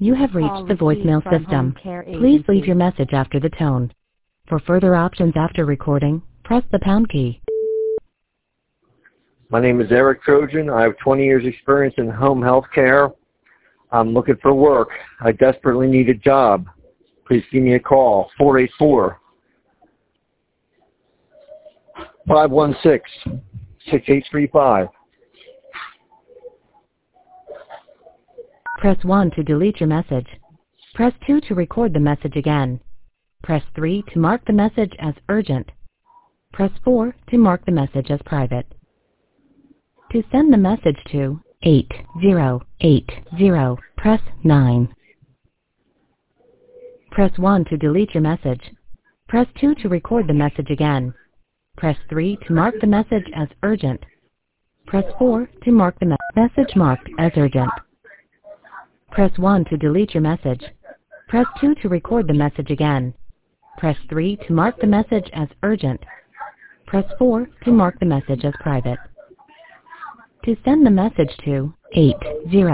You have reached the voicemail system. Please leave your message after the tone. For further options after recording, press the pound key. My name is Eric Trojan. I have 20 years experience in home health care. I'm looking for work. I desperately need a job. Please give me a call, 484-516-6835. Press 1 to delete your message. Press 2 to record the message again. Press 3 to mark the message as urgent. Press 4 to mark the message as private. To send the message to 8080, press 9. Press 1 to delete your message. Press 2 to record the message again. Press 3 to mark the message as urgent. Press 4 to mark the message marked as urgent. Press 1 to delete your message. Press 2 to record the message again. Press 3 to mark the message as urgent. Press 4 to mark the message as private. To send the message to 80